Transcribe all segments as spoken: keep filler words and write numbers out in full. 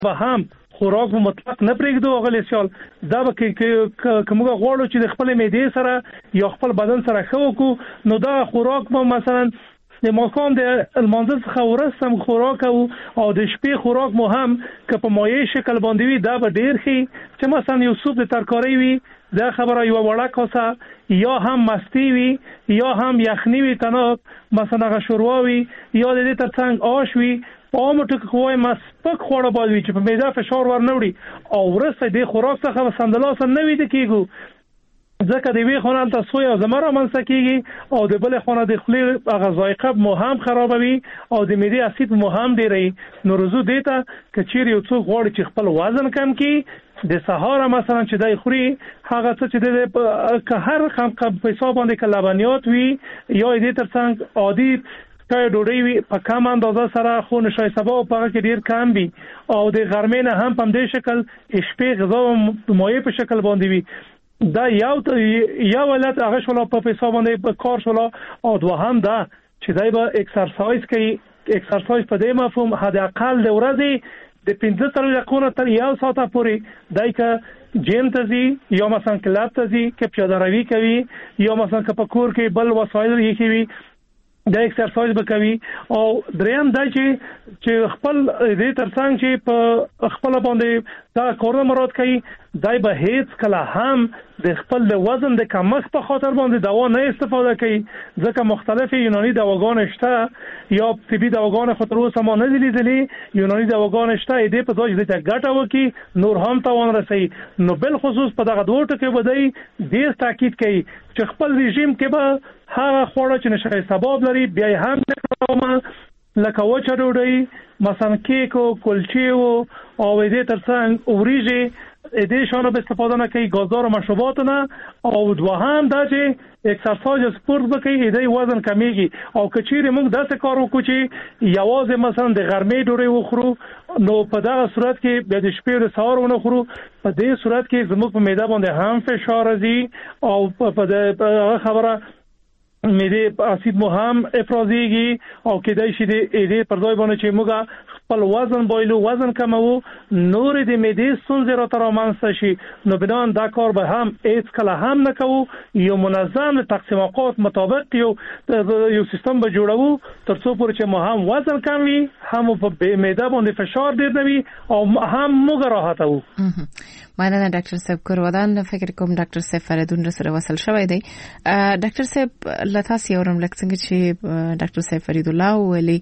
به هم خوراک مطلق نه پرېږدو غلې سیال دا به که موږ غواړو چې د خپل معدې سره یا خپل بدن سره ښه وکړو نو دا خوراک به مثلا د ماښام د لمانځه څخه وروسته هم خوراک او او د شپې خوراک مو هم که په مایع شکل باندې وي دا به ډېر ښه چې مثلا یو سوپ د ترکارۍ وي دا خبره یوه وړه کاسه یا هم مستې وي یا هم یخني وي تناب مثلا هغه شوروا وي یا د دې تر څنګ آش وي په عامو ټکو کې وایم سپک خواړه باید وي چې په معده فشار ور نه وړي او وروسته دې خوراک څخه به سمدلاسه نه ویده کېږو ځکه د یوې خونې هلته سوی او زمه رامنځته کېږي او د بلې خونې د خولې هغه ذایقه مو هم خرابوي او د معدې اسید مو هم ډېروي. نو رضو دې ته که چیرې یو څوک غواړي چې خپل وزن کم کړي د سهاره مثلا چې دی خوري هغه څه چې د که هر رقم په حساب باندې که لبنیات وي یا دې تر څنګ عادي چای ډوډۍ وي په کم اندازه سره خو نشای سبا په هغه کې ډېر کم وي او د غرمې نه هم په همدې شکل شپې غذا مایع په شکل باندې وي. دا یو یو ولت هغه شولا په حساب باندې کار شولا او دوهم دا چې دای به اکسرسایز کوي. اکسرسایز په دې مفهوم حداقل د ورځې د پنځه څلوېښت دقیقو تر یو ساعته پورې دای که جیم ته ځي یا مثلا کلب ته ځي که پیاده روي کوي یا مثلا که په کور کې بل وسایل یې کوي دا اکسرسایز به کوي. او دریم دا چې چې خپل دې تر څنګ چې په خپل باندې دا کارونه مراد کوي دای به هیڅ کله هم د خپل د وزن د کمښت په خاطر باندې دوا نه استفاده کوي ځکه مختلف یوناني دواګانې شته یا طبي دواګانې خو تر اوسه ما نه دي لیدلې یوناني دواګانې شته دې په ځای چې ګټه وکړي نور هم تاوان رسوي. نو بالخصوص په دغه دوه ټکو به دی ډېر تاکید کوي چې خپل رژیم کې به هغه خواړه چې نشای سبب لري بیا هم نه لکه وچه ډوډۍ مثلا کیک او کلچې او دې تر څنګ وریژې دې شانو به استفاده نه کوي غذا او مشروبات نه او دوهم دا چې اکسرسایز سپورت وکړي دې وزن کمیږي او کچېره موږ داسې کار وکړو چې یوازې مثلا د غرمې ډوډۍ وخورو نو په دغه صورت کې به د شپې د سهار ونه خورو په دې صورت کې زموږ په معده باندې هم فشار راځي او په دې خبره معده اسید مو هم افرازیږي او کېدای شي د دې پر ځای باندې چې موږ خپل وزن بایلو وزن کمو نور د معدې ستونزې راته رامنځته شي نو بنان دا کار به هم هیڅ کله هم نه کوو. یو منظم تقسیم اوقات مطابق یو یو سیستم به جوړو تر څو پورې چې مو هم وزن کم وي هم په معده باندې فشار ډېر نه وي او هم موږ راحت وو. مننه ډاکټر صاحب کورودان فکر کوم ډاکټر صاحب فریدون سره وصل شوی دی. ډاکټر صاحب لتاسي اورم لکه څنګه چې ډاکټر صاحب فرید الله ویلي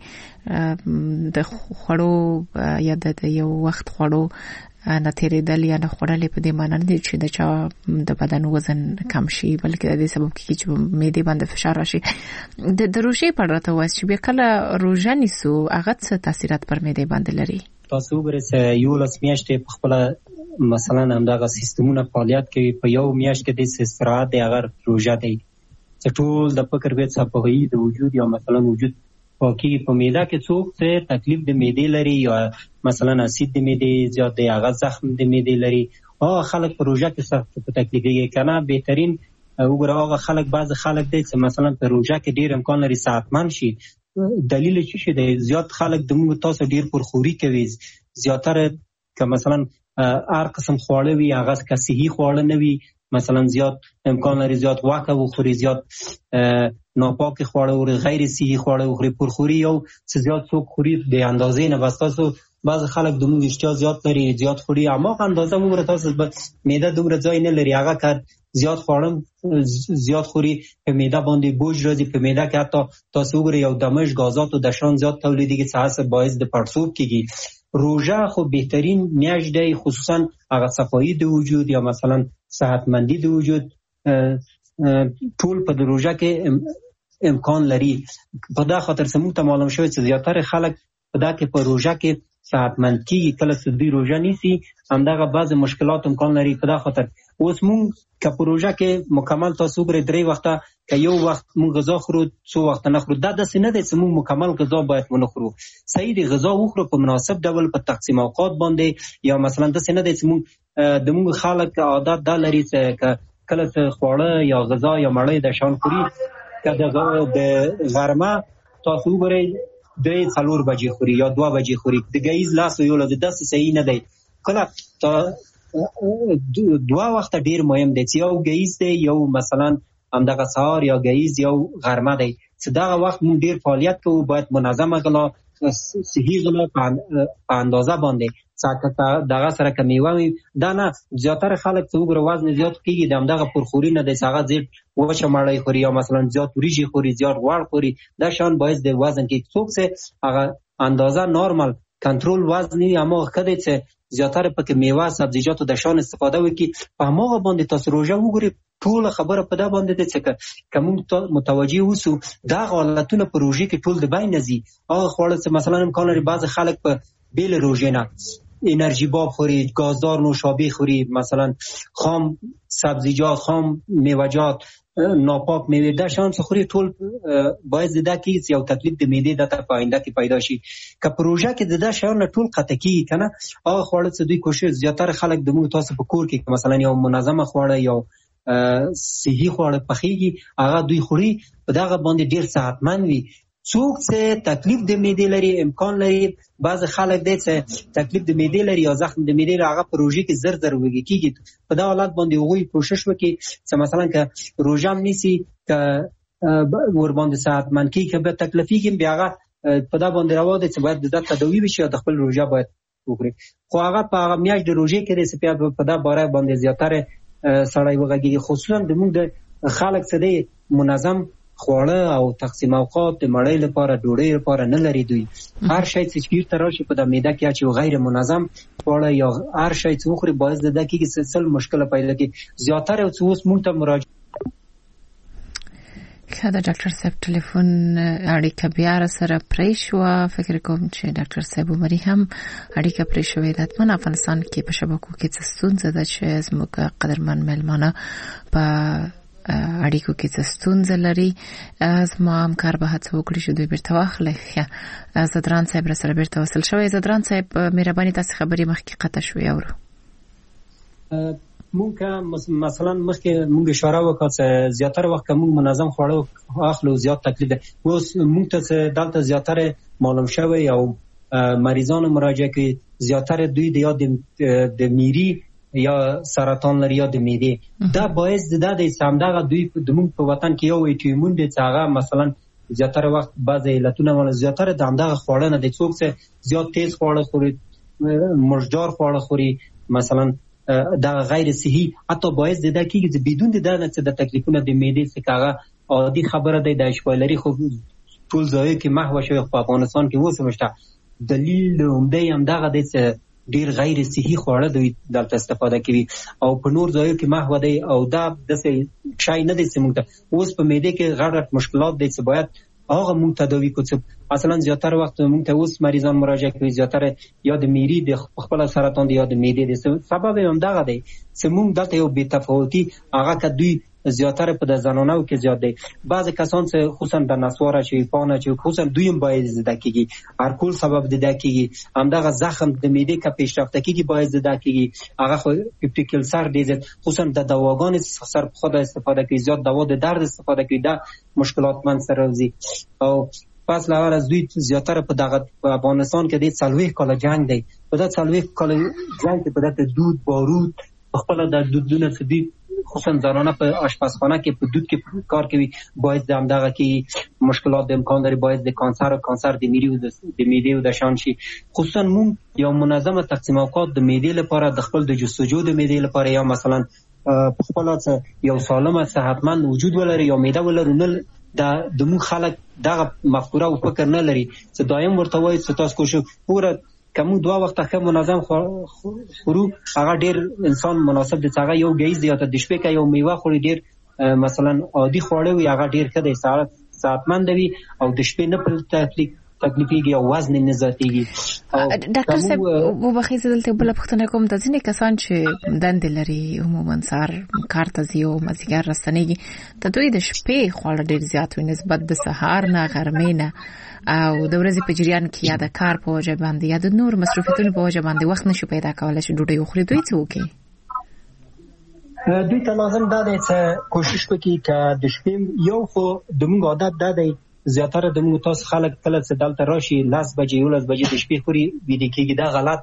د خوړو یا د یو وخت خوړو نه تیرېدل یا نه خوړل په دې معنی نه دي چې د چا د بدن وزن کم شي بلکې د دې سبب کیږي چې معدې باندې فشار راشي. د روژې په اړه ته وایي چې بیا کله روژه نیسو هغه څه تاثیرات پر معدې باندې لري؟ تاسو وګورئ یو لاس میاشتې په خپل مثلا همدغه سیستمونه فعالیت کوي په یو میاشت کې د استراحت دی هغه روژه دی چې ټول د فکر به صفوي د وجود یا مثلا وجود پاکي په معده کې څوک څه تکلیف د معدې لري یا مثلا اسید د معدې زیات دی هغه زخم د معدې لري او خلک په روژه کې سخت په تکلیف یې کنه بهترین وګوره هغه خلک بعض خلک دی چې مثلا په روژه کې ډیر امکان لري صحتمند شي. دلیل چې شه دی زیات خلک د موږ تاسو ډیر پرخوري کوي زیاتره که مثلا هر قسم خواړه وي هغه که صحي خواړه نه وي مثلا زیات امکان لري زیات واکه وخوري زیات ناپاک خواړه او غیر صحي خواړه وخوري پرخوري او زیات څوک خوري د اندازې نه بس تاسو بعض خلک د موږ اشتها زیات لري زیات خوري اما اندازه وګوره تاسو معده دومره ځای نه لري هغه کار زیات خواړه زیات خوري په معده باندې بوج راځي په معده کې حتی تاسو وګورئ یو دمش غازات او دشان زیات تولیدېږي چې هڅه باعث د پړسوب کیږي. روژه خو بهترین میاشت دی خصوصا هغه صفایی د وجود یا مثلا صحتمندی د وجود ټول په روژه کې امکان لري. په دا خاطر سمو ته معلوم شوی چې زیاتره خلک په دا کې په روژه کې صحتمند کیږي کله چې دوی روژه نیسي همدغه بعض مشکلات امکان لري. په دا خاطر اوس مونږ که په روژه کې مکمل تاسو وګورئ درې وخته که یو وخت مونږ غذا خورو څو وخت نه خورو دا داسې نه دی چې مونږ مکمل غذا باید ونه خورو صحیح دی غذا وخورو په مناسب ډول په تقسیم اوقات باندې یا مثلا داسې نه دی چې مونږ د مونږ خلک عادت دا لري چې کله چې خواړه یا غذا یا مړۍ د شان خوري که د غرمه تاسو وګورئ درې څلور بجې خوري یا دوه بجې خوري د ګهیځ لاس یو له داسې صحیح نه دی. کله دوه وخت ډیر مهم دی چې یو ګهیځ دی یو مثلا همدغه سهار یا ګهیځ یو غرمه دی چې دغه وخت مونږ ډیر فعالیت کوو باید منظمه غلا صحیح غلا په اندازه باندې څاکه دغه سره کمیوه وي دا نه زیاتره خلک چې وګوره وزن زیات کیږي د همدغه پرخوري نه دی چې هغه زیات وچه مړۍ خوري یا مثلا زیات وریجې خوري زیات غوړ خوري دا شان باعث د وزن کې څوک چې هغه اندازه نورمال کنټرول وزن یې اما خدای چې زیاتره پکې میوه سبزیجات د شان استفاده وکړي په هغه باندې تاسو روزه وګورئ ټول خبره په دا باندې ده چې کوم متوجي اوسو دا حالتونه په روزه کې ټول د بین نزي هغه خواړه چې مثلا امکان لري بعض خلک په بیل روزه نه انرژی باب خوري گازدار نوشابه خوري مثلا خام سبزیجات خام میوه‌جات ناپاک میوه دا شان څه خوري ټول باعث ده کې یو تکلیف د معدې د ته پاینده کې پیدا شي که پروژه کې د دا شان ټول قطع کیږي کنه هغه خواړه چې دوی کوشش زیاتره خلک د موږ تاسو په کور کې مثلا یو منظمه خواړه یو صحیح خواړه پخېږي هغه دوی خوري په دغه باندې ډیر صحتمند وي. څوک چې تکلیف د معدې لري امکان لري بعض خلک دي چې تکلیف د معدې لري یا زخم د معدې هغه پروژه کې زر زر وږي کیږي په دا حالت باندې وغوي کوشش وکړي چې مثلا که روزه نیسی که ور باندې صحتمند کی که به تکلیفي کې بیا هغه په دا باندې راو دي چې باید د تداوی وشي او د خپل روزه باید وکړي خو هغه په هغه میاشت د روزه کې د سپیا په دا باره باندې زیاتره سړی وغږیږي خصوصا د موږ د خلک څه دی منظم خواړه او تقسیم اوقات د مړۍ لپاره ډوډۍ لپاره نه لري دوی هر شی چې چیرته راشي په د معده کې چې غیر منظم خواړه یا هر شی چې خوري باعث ده کې سلسله مشکل پیدا کوي زیاتره او اوس مونږ ته مراجعه کله ډاکټر صاحب ټلیفون اړیکه بیا سره پرې شو فکر کوم چې ډاکټر صاحب عمري هم اړیکه پرې شوې ده په افغانستان کې په شبکو کې څه ستونزه ده چې زموږ قدرمن ملمانه په اړیکو کې څه ستونزه لري زما همکار به هڅه وکړي چې دوی بیرته واخلي زدران صاحب را سره بیرته وصل شوی زدران صاحب مهرباني تاسو خبري مخکې قطع شوې اورو مونږ مثلا مخکې مونږ اشاره وکړه چې زیاتره وخت مونږ منظم خواړه اخلو زیات تکلیف ده اوس مونږ ته دلته زیاتره معلوم شوی او مریضانو مراجعه کوي زیاتره دوی د یاد د میری یا سرطان لري یا د معدې دا باعث ده د سمدغه دوی د مونږ په وطن کې یو ایټیمون دي چې هغه مثلا زیاتره وخت بعضی علتونه ول زیاتره د همدغه خواړه نه د څوک څه زیات تیز خواړه خوري مرجدار خواړه خوري مثلا دا غیر صحي حتی باعث ده کې چې بدون د نه څه د تکلیفونو د معدې څخه هغه عادي خبره ده د اشپایلري خو ټول ځای کې محو شوی په افغانستان کې وسمشته دلیل عمده هم دغه د ډیر غیر صحي خواړه دوی دلته استفاده کوي او په نور ځایو کې محو دی او دا د څه شای نه دي چې موږ اوس په معده کې غړ مشکلات دي چې باید هغه موږ تداوی کوو مثلا زیاتره وخت موږ ته اوس مریضان مراجعه کوي زیاتره یا د میری د خپل سرطان دی یا د معدې د سبب هم دغه دی چې موږ دلته یو بې تفاوتي هغه که دوی زیاتره په د زنانو کې زیات دی بعض کسان چې خصوصا د نسواره چې پانه چې خصوصا دویم باید زده کیږي هر کول سبب ده کیږي همدغه زخم د معدې کا پیشرفت کیږي باید زده کیږي هغه خو پپټیکل سر دی خصوصا د دواګانو سر خود استفاده کوي زیات دوا د درد استفاده کوي دا مشکلات من سره راځي او پس لاره از دوی زیاتره په دغه افغانستان کې د څلوي کال جنگ دی په دا څلوي کال جنگ کې په دغه دود بارود خپل د دودونه سدي خصوصا زنانه په آشپزخانه کې په دود کې کار کوي باعث د همدغه کې مشکلات د امکان لري باعث د کانسر او کانسر د میری او د معدې او د شان شي خصوصا مون یو منظمه تقسیم اوقات د معدې لپاره د خپل د جستجو د معدې لپاره یا مثلا په خپل یو سالمه صحتمند وجود ولري یا معده ولري نه دا د مون خلک دغه مفکوره او فکر نه لري چې دایم ورته وایي چې تاسو کوشش پوره کوم دوه وخت ښه منظم خورو هغه ډیر انسان مناسب دي هغه یو گیز یا د شپې کې یو میوه خوري ډیر مثلا عادي خواړه وي هغه ډیر ښه دي صحتمند وي او د شپې نه په تکلیف تکلیفيږي او وزن نه زیاتېږي ډاکټر صاحب وبخښئ دلته بل پښتنه کوم د ځینې کسان چې دند لري عموما سار کار ته ځي او مازیګر راستنېږي ته دوی د شپې خواړه ډیر زیات وي نسبت د سهار نه غرمې نه او د ورځې په جریان کې یا د کار په وجه باندې یا د نور مصروفیتونو په وجه باندې وخت نشو پیدا کولای چې ډوډۍ وخوري دوی څه وکړي دوی ته لازم ده چې کوشش وکړي چې د شپې یو خو د موږ عادت ده زیاتره د موږ تاسو خلک کله چې دلته راشي لس بجې یولس بجې د شپې خوري ویده کېږي. دا غلط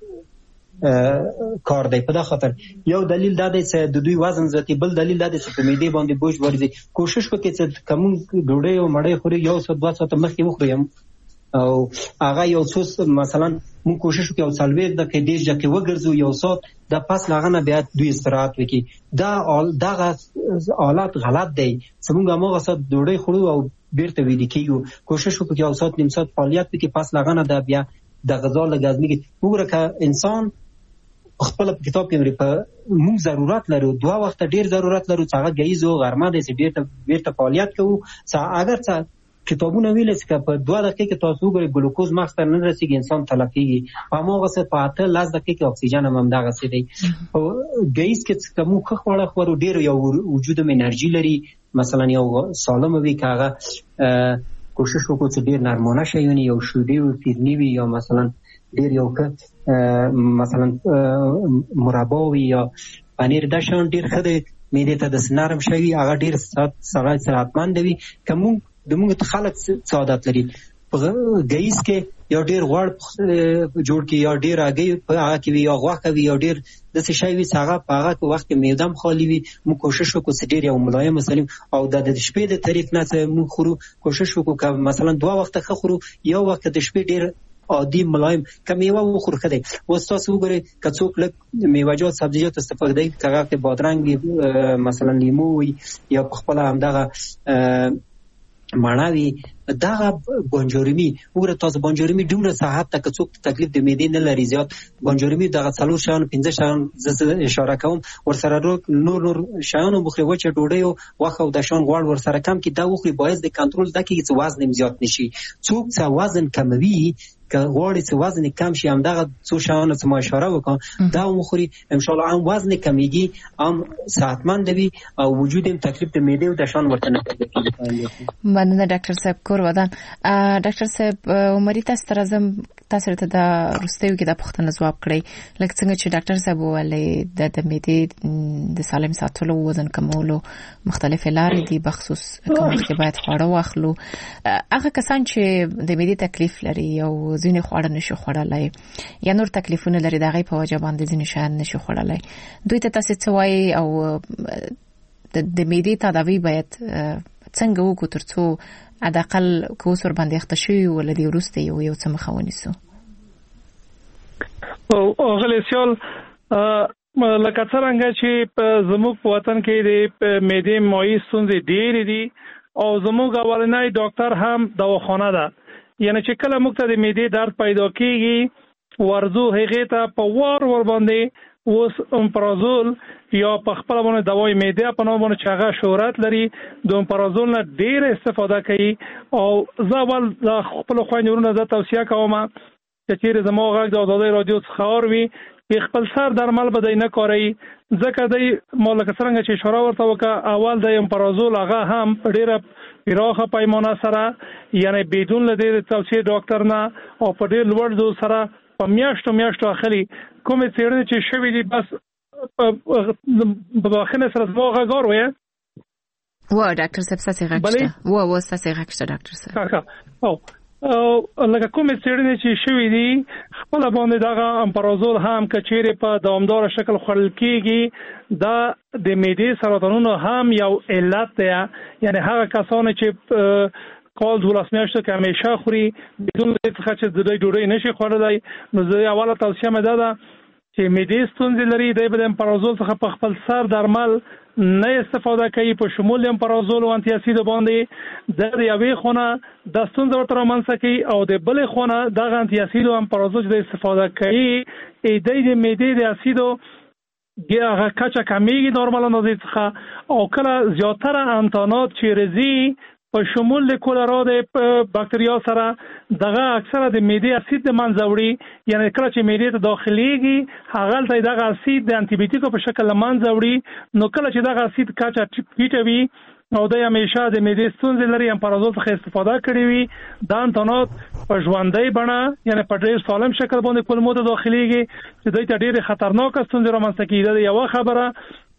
کار دی. په دا خاطر یو دلیل دا دی چې د دوی وزن زیاتي، بل دلیل دا دی چې په معدې باندې بوج ورځي. کوشش وکړئ چې کوم ډوډۍ او مړۍ خوري یو ساعت دوه ساعته مخکې وخورئ، او هغه یو څه مثلا موږ کوشش وکړو څلوېښت دقیقې دېرش دقیقې وګرځو یو ساعت، د پس له هغه نه بیا دوی استراحت وکړي. دا دغه حالت غلط دی چې موږ هماغه ساعت ډوډۍ خورو او بیرته ویده کېږو. کوشش وکړو یو ساعت نیم ساعت فعالیت وکړي، پس له هغه نه دا بیا د غذا لږ هضمېږي. وګوره که انسان خپل په کتاب کې په موږ ضرورت لرو دوه وخته ډیر ضرورت لرو چې هغه ګهیځ او غرمه دی چې بیرته بیرته فعالیت کوو. چې اگر څه کتابونه ویل چې په دوه دقیقې کې تاسو وګورئ ګلوکوز مغز ته نه رسېږي، انسان تلف کېږي. په هماغسې په اته لس دقیقې کې اکسیجن هم همدغسې دی. په ګهیځ کې چې موږ ښه خواړه خورو ډېر یو وجود هم انرژي لري، مثلا یو سالمه وي که هغه کوشش وکړو چې ډېر نرمانه شیونه یو شیدې وي فیرني وي یا مثلا ډېر یو ښه مثلا مربا وي یا پنیر، دا شیان ډېر ښه دی معدې ته داسې نرم شی وي، هغه ډېر سړی صحتمند وي. که موږ د موږ خلک څه عادت لري په ګهیځ کې یا ډېر غوړ جوړ کړي یا ډېر هګۍ په هغه کې وي یا غوښه وي یا ډېر داسې شی وي چې هغه په هغه وخت کې معده هم خالي وي. موږ کوشش وکړو چې ډېر یو ملایم وسلیم او د شپې د طریق نه چې موږ خورو کوشش وکړو که مثلا دوه وخته ښه خورو، یو وخت د شپې ډېر عادي ملایم که میوه وخورو ښه دی. اوس تاسو وګورئ که څوک لږ میوه‌جات سبزیجات استفاده کوي، که هغه کې بادرنګ وي مثلا لیمو وي یا په خپله همدغه مڼه وي، دغه بانجارمي وګوره تاسو بانجارمي دومره صحت ته که څوک تکلیف د معدې نه لري زیات، بانجارمي دغه څلور شیان پنځه شیان زه اشاره کوم ورسره نور نور شیان وخوري، وچه ډوډۍ او غوښه او د شان غوړ ورسره کم کړي، دا وخوري باعث د کنټرول دا کېږي چې وزن زیات نشي. څوک چې وزن کموي که غواړي چې وزن کم شي همدغه څو شیانو چې ما اشاره وکړم دا وخوري، انشاءالله هم وزن کمیږي، هم صحتمند وي او وجود هم تکلیف د معدې او د شان ورته نه کوي. مننه ډاکټر صاحب کور ودان. ډاکټر صاحب عمري تاسو ته راځم، تاسو ته د وروستیو کې د پوښتنې ځواب کړئ لکه څنګه چې ډاکټر صاحب وویلې د د معدې د سالم ساتلو وزن کمولو مختلفې لارې دي، بخصوص کوم چې باید خواړه واخلو. هغه کسان چې د معدې تکلیف لري او ځینې خواړه نشي خوړلای یا نور تکلیفونه لري د هغې په وجه باندې ځینې شیان نشي خوړلای، دوی ته تاسو څه وایي او د معدې تداوی باید څنګه وکړو ترڅو حداقل که اوس ورباندې اخته شوي وو له دې وروسته یو یو څه مخه ونیسو؟ اغلی سیال لکه څرنګه چې زموږ په وطن کې د معدې مایع ستونزې ډېرې دي او زموږ اولنی ډاکټر هم دواخانه ده، یعنی چې کله موږ ته د معدې درد پیدا کېږي ورځو هغې ته په وار ور باندې اوس امپرازول یا په خپل باندې دوای معده په نوم باندې چې هغه شهرت لري د امپرازول نه ډېر استفاده کوي. او زه ول خپل خويندورو نه توصیه کوم چې چیرې زموږ غږ د آزادۍ رادیو څخه اوري خپل سر درمل به دی نه کوي، ځکه دی مالک څنګه چې اشاره ورته وکړه اول د امپرازول هغه هم ډېره پراخه پیمانه سره یعنی بدون لدې توصیه ډاکټر نه او په ډېر لوړ دوز سره په میاشتو میاشتو اخلي کومې څېړنې چې شوي دي بس په داخله سره زما غږ اورئ؟ و ډاکټر صاحب ستاسې غږ شته و و ستاسې غږ شته ډاکټر صاحب. او لکه کومې څېړنې چې شوي دي خپله باندې دغه امپرازول هم که چیرې په دوامداره شکل خوړل کېږي دا د معدې سرطانونو هم یو علت دی، یعنی هغه کسان چې کال دولس میاشتو که همیشه خوري بدون دې څخه چې د دوی ډوډۍ نشي خوړلی، نو زه اوله توصیه مې دا ده چې معدې ستونزې لري دی به د امپرازول څخه په خپل سر درمل نه استفاده کوي، په شمول د امپرازول او انټي اسید باندې د یوې خونه د ستونزه ورته رامنځته کوي او د بلې خونه دغه انټي اسید او امپرازول چې استفاده کوي دی د معدې د اسیدو هغه کچه کمیږي نورمال اندازې څخه او کله زیاتره انتانات چې رځي په شمول د کولرا د باکتریا سره دغه اکثره د معدې اسید د منځه وړي، یعنی کله چې معدې ته داخليږي هغه دغه اسید د انټي بیوټیکو په شکل منځه وړي، نو کله چې دغه اسید کچه ټیټه وي او د همیشه د معدې ستونزې لري امپرازول څخه استفاده کړې وي دا انتانات په ژوندۍ بڼه یعنی په ډېر سالم شکل باندې کولمو ته داخليږي چې دوی ته ډېرې خطرناکه ستونزې رامنځته کېږي. دا یوه خبره.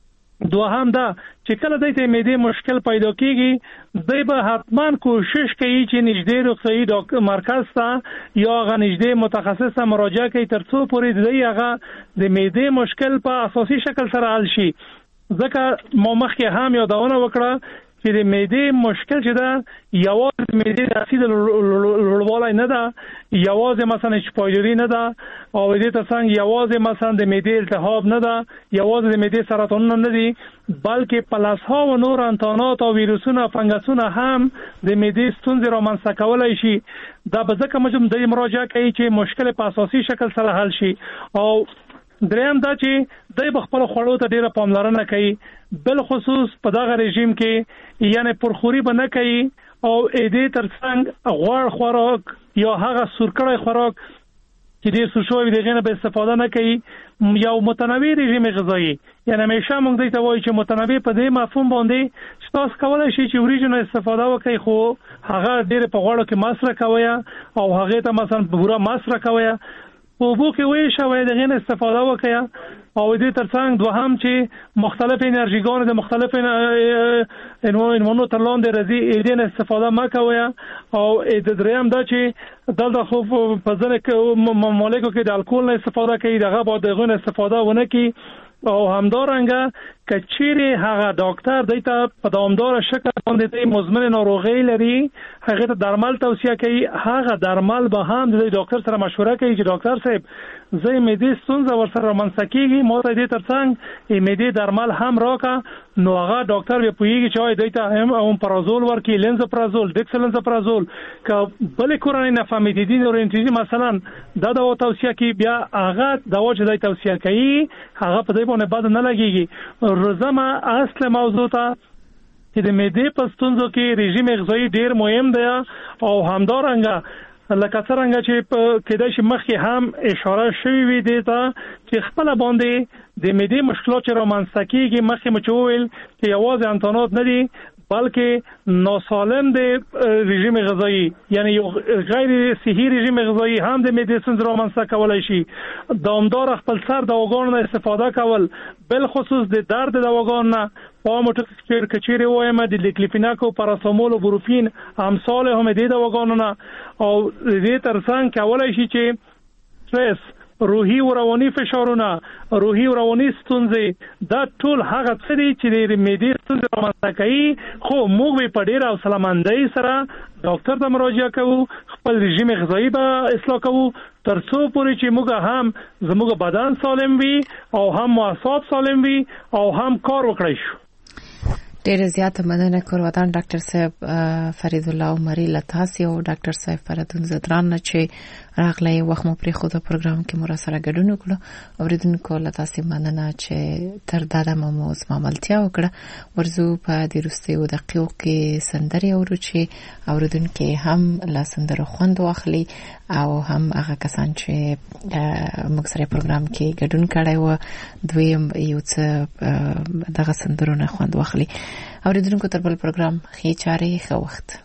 دوهم دا چې کله د معدې مشکل پیدا کیږي دوی به حتما کوشش کوي چې نږدې روغتیايي ډاکټر مرکز ته یا غ نږدې متخصص ته مراجعه کوي تر څو پورې دوی هغه د معدې مشکل په اساسي شکل سره حل شي. ځکه ما مخکې هم یادونه وکړه چې د معدې مشکل چې دا یوازې د معدې د اسید لوړوالی نه ده، یوازې مثلا شپایداري نه ده، او دې ترڅنګ یوازې مثلا د معدې التهاب نه ده، یوازې د معدې سرطانونه نه دي، بلکې پلسها و نور انتانات او ویروسونه فنګسونه هم د معدې ستونزې رامنځته کولی شي. دا به ځکه مجم د مراجعه کوي چې مشکل په اساسي شکل سره حل شي. او دریم دا چې د خپل خوړو ته ډیره پاملرنه کوي، بل خصوص په دغه رژیم کې یعنی پرخوري به نه کوي او دې ترڅنګ غوړ خوراک یا هغه سورکړی خوراک چې ډیر سوشوي دغه نه به استفاده نه کوي. یو متنوع رژیم غذایی یعنی همیشه موږ دې ته وایو چې متنوع په دې مفهوم باندې چې تاسو کولای شئ چې وریجو نه استفاده وکړئ، خو هغه ډیر په غوړو کې مصرف کوي او هغه ته مثلا پورا مصرف کوي او بو کې وایي شوی دغه نه استفاده وکړئ. او دې ترڅنګ دوهم چې مختلف انرژیګان د مختلف انوانو تر لاندې راځي دې نه استفاده ما کوي. او د دریم دا چې دلته خو په ځنه ممالکو کې د الکول نه استفاده کوي، دغه باید دغه نه استفاده ونه کوي. او همدارنګه کچيري هغه ډاکټر دایته په دوامدار شکل باندې د مزمن ناروغي لري هغه ته درمل توصیه کوي، هغه درمل به هم د ډاکټر سره مشوره کوي چې ډاکټر صاحب زه معدې ستونزه ورسره منځ کیږي، مو ته دې ترڅنګ معدې درمل هم راکا. نو هغه ډاکټر به پوهیږي چې دایته هم هم پرازول ورکی، لنزپرازول، ډکسلنزپرازول ک بل کورنۍ نفامیتیدین اورینټیزم مثلا دا د توصیه کوي، بیا هغه دوا چې دای توصیه کوي هغه په دې باندې بد نه لګيږي. روزمه اصل موضوع ته چې د معدې په ستونزو کې رژیم غذایی ډیر مهم دی. او همدارنګه لکه څنګه چې کېدای شي مخکې هم اشاره شوی وي دې ته چې خپل باندې د معدې مشکلات چې رامنځته کیږي مخکې مچوول چې یوازې انتانات نه دي بلکې ناسالم د رژیم غذایی یعنی یو غیر صحي رژیم غذایی هم د معدې ستونزې رامنځته کولای شي. دوامدار خپل سر دواګانو نه استفاده کول، بل خصوص د درد دواګانو نه پاموټکسپیر کچيري وایم د لیکلیفیناکو، پاراسامول او بروفین امثال هم د دواګانو نه. او دې ترڅنګ کولای شي چې سټرس، روحي او رواني فشارونه، روحي او رواني ستونزې دا ټول هغه څه دي چې د معدې ستونزې رامنځته کوي. خو موږ په ډیر حوصله مندۍ سره ډاکټر ته مراجعه کوو، خپل رژیم غذایی به اصلاح کوو تر څو پورې چې موږ هم زموږ بدن سالم وي او هم اعصاب سالم وي او هم کار وکړای شو. ډیر زیات مننه کوم ډاکټر صاحب فرید الله عمری لتاسی او ډاکټر صاحب فردون زدران چې راغلی وخت مو پرې خو د پروګرام کې مو سره ګډون وکړو. اوریدونکو لتاسی مننه چې تر دا د موضوع عملتیا وکړه. ورزو په دې وروستیو دقیقو کې سندري اورو چې اوریدونکو هم لا سندرو خوند واخلي او هم هغه کسان چې موږ سره پروګرام کې ګډون کړي و دوی یو څه دغه سندرو نه خوند واخلي. اوریدونکو تر بل پروګرام خې چاري ښه وخت.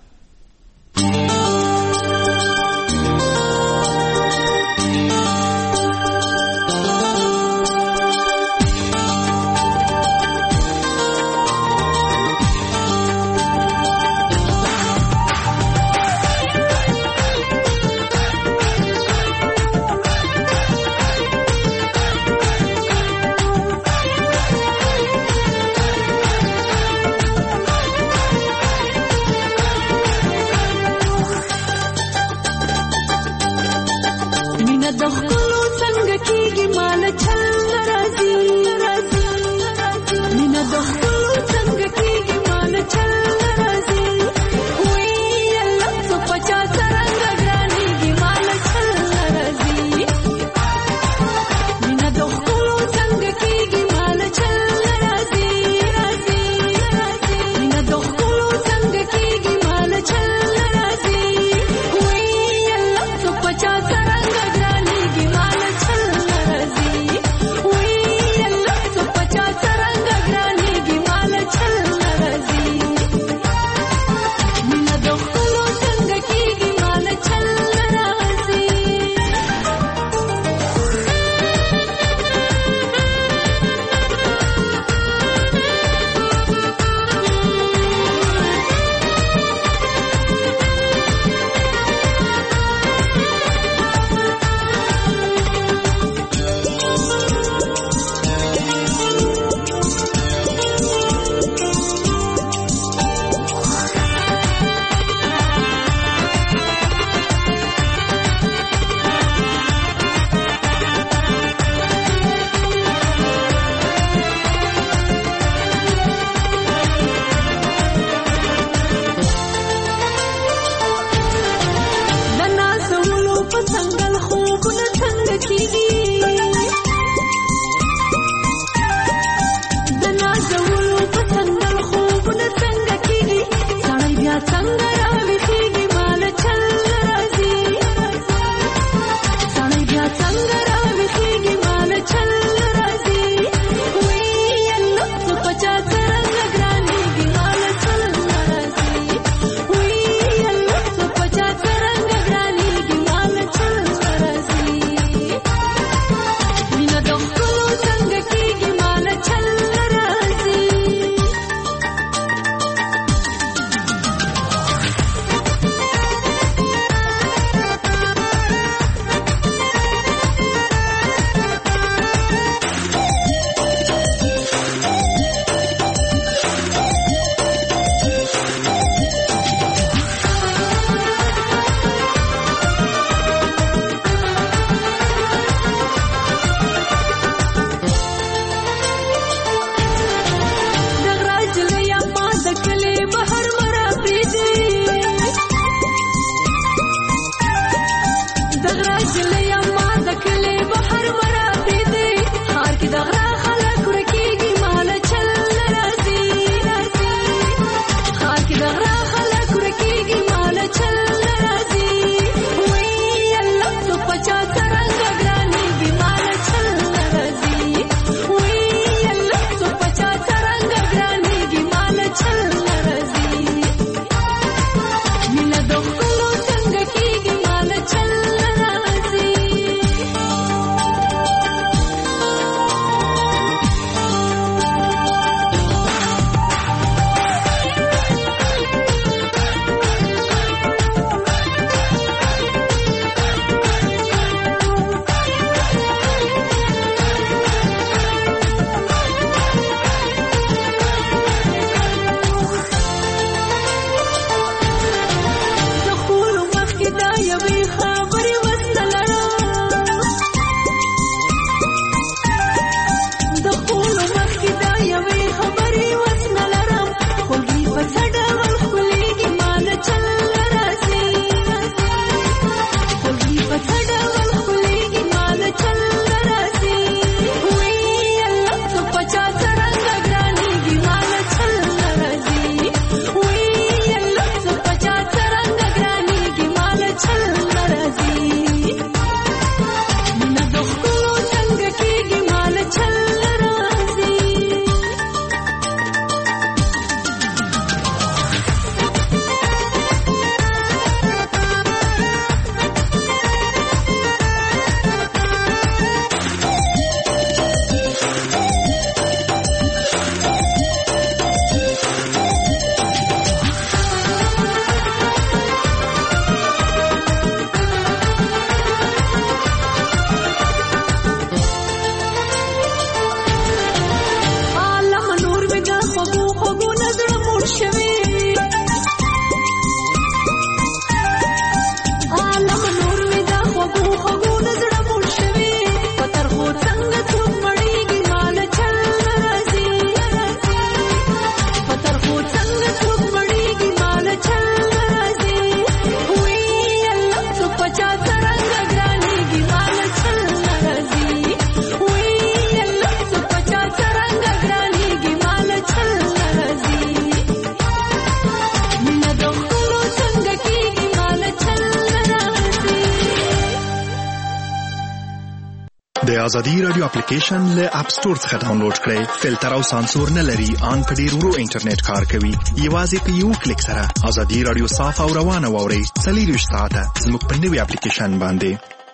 ازادي رادیو اپلیکیشن له اپ سٹور څخه ډاونلوډ کړئ. فلټر او سانسور نه لري، ان په ډیر ورو انټرنیټ کار کوي. یوازې په یو کلیک سره ازادي رادیو صاف او روانه واورئ. څلور ساعته زموږ په نوي اپلیکیشن باندې.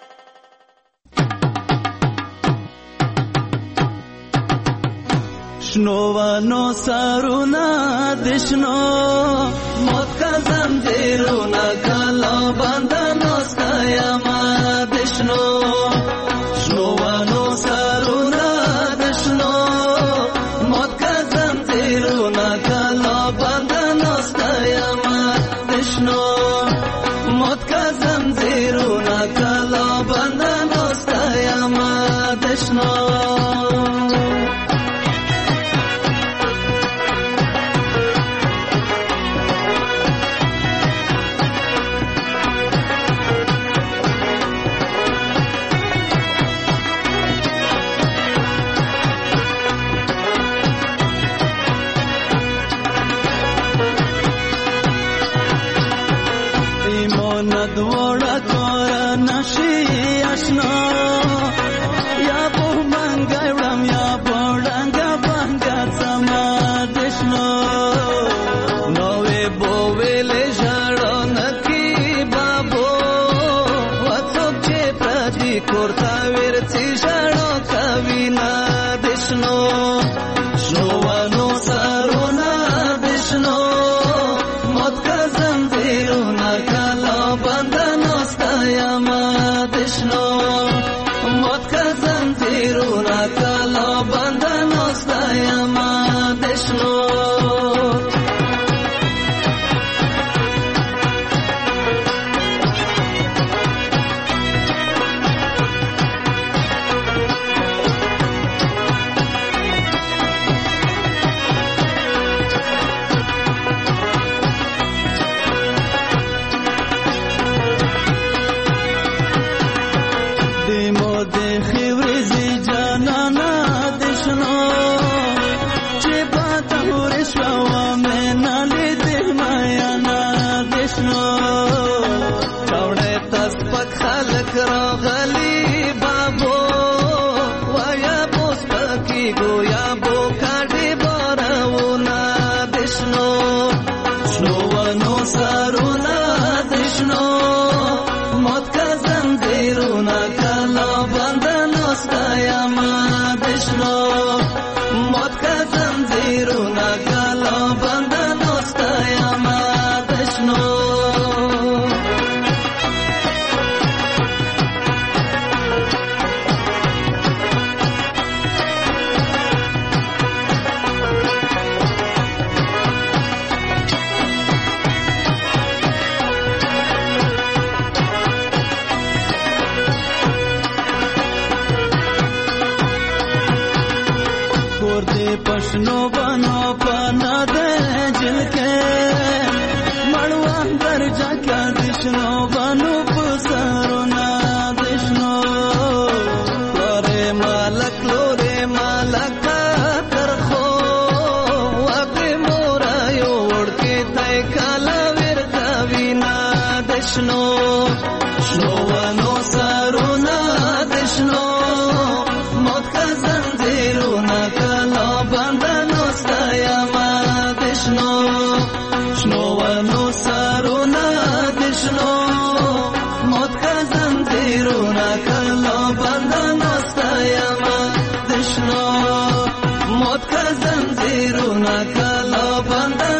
شنو ونو سرونا دشنو موت کا زنجیرونا کلا بندنو سکایما دشنو شنو ونو سرونا دشنو موت کا زنجیرونا کلا بندنو سکایما دشنو موت کا زنجیرونا کلا بندنو سکایما دشنو دوڑا کورا نشی اشنا یا بو منگا وڑم یا بوڑنگا بانگا سما دشنو نوے بوویلے جاڑو نکی بابو وڅوک چې پردي کورتا ورڅي جاړو کوي نا دشنو شنو ونو سرونا دشنو موت کا زنجیرونا کلا بندنو ستایما دشنو موت کا زنجیرونا کلا بندنو ستایما دشنو راغلی بابو ویا بوس پکی گویا بو کاٹی بارونا دشنو شنو ونو سرونا دشنو موت کا زنجیرونا کلا بندنو ستایما دشنو موت کا زنجیرونا کلا بندنو ستایما دشنو पशनो बनो पना दे जिलके मड़वा दर्जा क्या दिशनो बनो पुसरो ना दिशनो लोरे मालक लोरे मालक तरखो वाके मोरा योड़ के तय काला वीर कविना दिशनो शनो वनो सारो ना दिशनो मौत का जंजीरोना कला बंधनो स्तयमा दिशनो शनो वनो सारो ना दिशनो मौत का जंजीरोना कला बंधनो मौत का जंजीरों ना कला बंदा